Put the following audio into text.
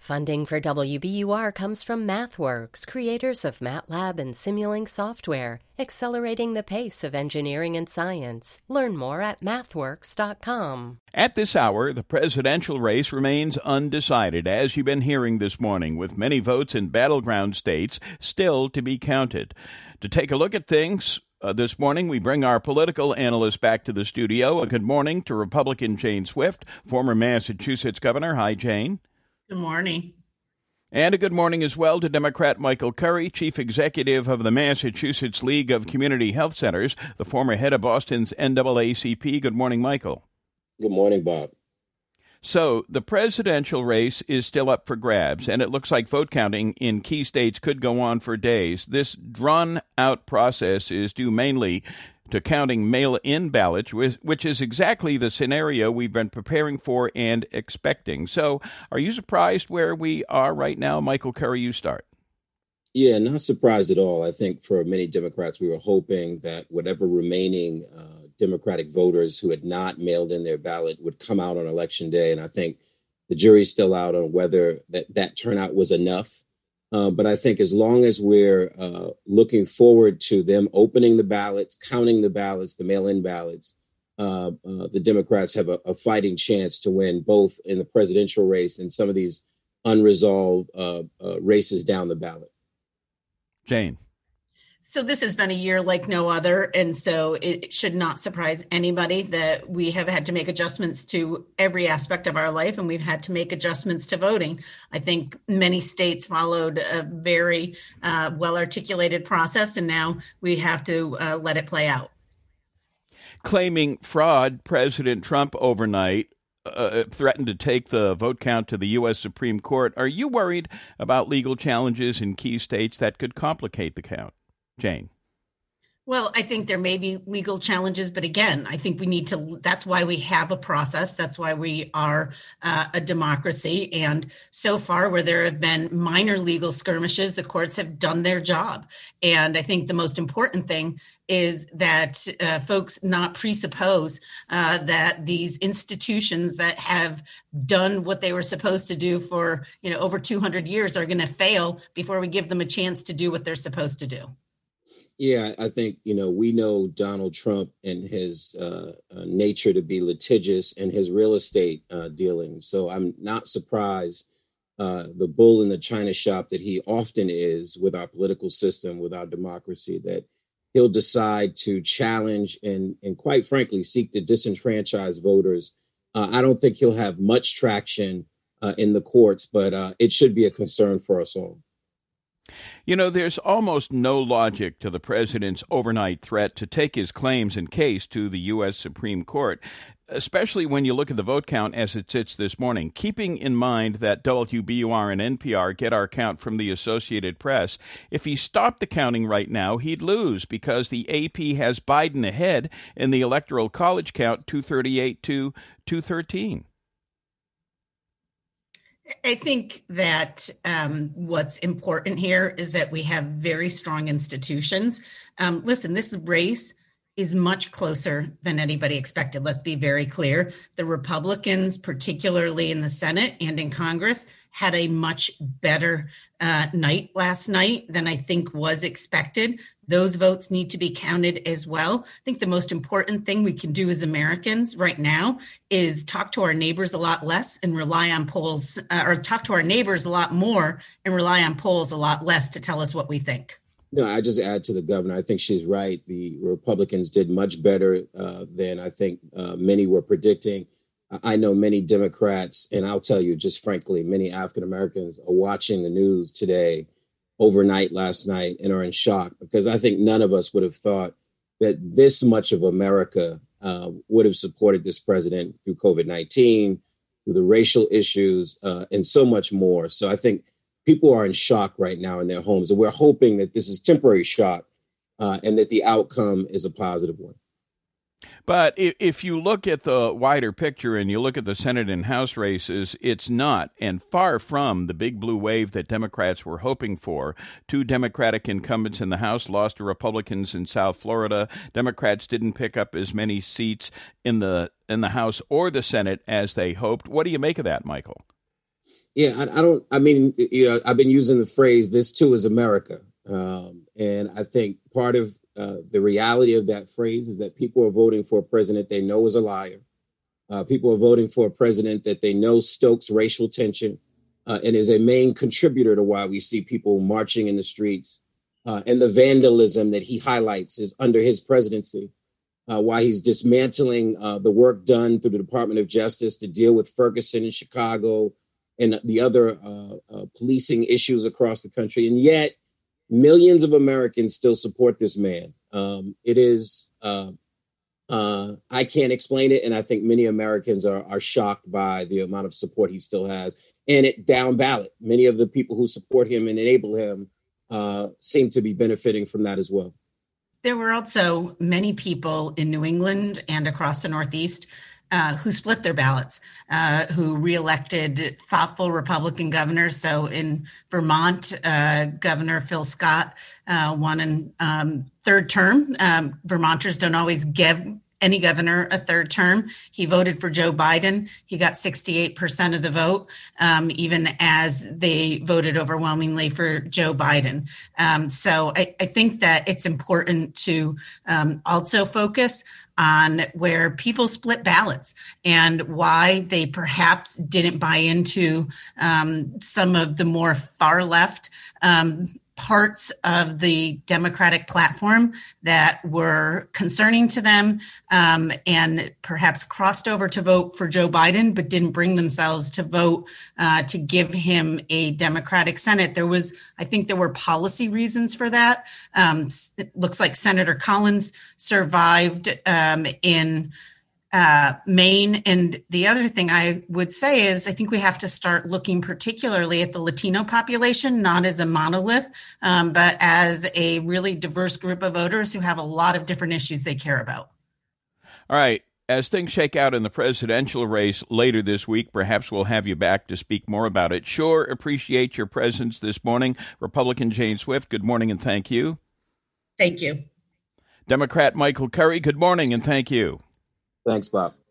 Funding for WBUR comes from MathWorks, creators of MATLAB and Simulink software, accelerating the pace of engineering and science. Learn more at mathworks.com. At this hour, the presidential race remains undecided, as you've been hearing this morning, with many votes in battleground states still to be counted. To take a look at things, this morning, we bring our political analyst back to the studio. A good morning to Republican Jane Swift, former Massachusetts governor. Hi, Jane. Good morning. And a good morning as well to Democrat Michael Curry, chief executive of the Massachusetts League of Community Health Centers, the former head of Boston's NAACP. Good morning, Michael. Good morning, Bob. So the presidential race is still up for grabs, and it looks like vote counting in key states could go on for days. This drawn-out process is due mainly to counting mail-in ballots, which is exactly the scenario we've been preparing for and expecting. So are you surprised where we are right now? Michael Curry, you start. Yeah, not surprised at all. I think for many Democrats, we were hoping that whatever remaining Democratic voters who had not mailed in their ballot would come out on Election Day. And I think the jury's still out on whether that turnout was enough. But I think as long as we're looking forward to them opening the ballots, counting the ballots, the mail-in ballots, the Democrats have a fighting chance to win both in the presidential race and some of these unresolved races down the ballot. Jane. So this has been a year like no other, and so it should not surprise anybody that we have had to make adjustments to every aspect of our life, and we've had to make adjustments to voting. I think many states followed a very well-articulated process, and now we have to let it play out. Claiming fraud, President Trump overnight threatened to take the vote count to the U.S. Supreme Court. Are you worried about legal challenges in key states that could complicate the count? Jane. Well, I think there may be legal challenges, but again, I think we need to, that's why we have a process. That's why we are a democracy. And so far, where there have been minor legal skirmishes, the courts have done their job. And I think the most important thing is that folks not presuppose that these institutions that have done what they were supposed to do for, over 200 years are going to fail before we give them a chance to do what they're supposed to do. Yeah, I think, we know Donald Trump and his nature to be litigious and his real estate dealings. So I'm not surprised the bull in the china shop that he often is with our political system, with our democracy, that he'll decide to challenge and quite frankly, seek to disenfranchise voters. I don't think he'll have much traction in the courts, but it should be a concern for us all. There's almost no logic to the president's overnight threat to take his claims and case to the U.S. Supreme Court, especially when you look at the vote count as it sits this morning, keeping in mind that WBUR and NPR get our count from the Associated Press. If he stopped the counting right now, he'd lose because the AP has Biden ahead in the Electoral College count 238 to 213. I think that what's important here is that we have very strong institutions. Listen, this race is much closer than anybody expected. Let's be very clear. The Republicans, particularly in the Senate and in Congress, had a much better night last night than I think was expected. Those votes need to be counted as well. I think the most important thing we can do as Americans right now is talk to our neighbors a lot less and rely on polls, or talk to our neighbors a lot more and rely on polls a lot less to tell us what we think. No, I just add to the governor. I think she's right. The Republicans did much better than I think many were predicting. I know many Democrats, and I'll tell you just frankly, many African Americans are watching the news today, overnight last night, and are in shock because I think none of us would have thought that this much of America would have supported this president through COVID-19, through the racial issues, and so much more. So I think people are in shock right now in their homes, and we're hoping that this is temporary shock and that the outcome is a positive one. But if you look at the wider picture and you look at the Senate and House races, it's not and far from the big blue wave that Democrats were hoping for. Two Democratic incumbents in the House lost to Republicans in South Florida. Democrats didn't pick up as many seats in the House or the Senate as they hoped. What do you make of that, Michael? Yeah, I don't. I mean, I've been using the phrase "this too is America," and I think part of the reality of that phrase is that people are voting for a president they know is a liar. People are voting for a president that they know stokes racial tension and is a main contributor to why we see people marching in the streets and the vandalism that he highlights is under his presidency. Why he's dismantling the work done through the Department of Justice to deal with Ferguson in Chicago and the other policing issues across the country. And yet millions of Americans still support this man. It is, I can't explain it. And I think many Americans are shocked by the amount of support he still has. And it down ballot, many of the people who support him and enable him seem to be benefiting from that as well. There were also many people in New England and across the Northeast who split their ballots, who reelected thoughtful Republican governors. So in Vermont, Governor Phil Scott won in third term. Vermonters don't always give any governor a third term. He voted for Joe Biden. He got 68% of the vote, even as they voted overwhelmingly for Joe Biden. So I think that it's important to also focus on where people split ballots and why they perhaps didn't buy into some of the more far left parts of the Democratic platform that were concerning to them and perhaps crossed over to vote for Joe Biden, but didn't bring themselves to vote to give him a Democratic Senate. I think there were policy reasons for that. It looks like Senator Collins survived in Maine. And the other thing I would say is I think we have to start looking particularly at the Latino population, not as a monolith, but as a really diverse group of voters who have a lot of different issues they care about. All right. As things shake out in the presidential race later this week, perhaps we'll have you back to speak more about it. Sure appreciate your presence this morning. Republican Jane Swift, good morning and thank you. Thank you. Democrat Michael Curry, good morning and thank you. Thanks, Bob.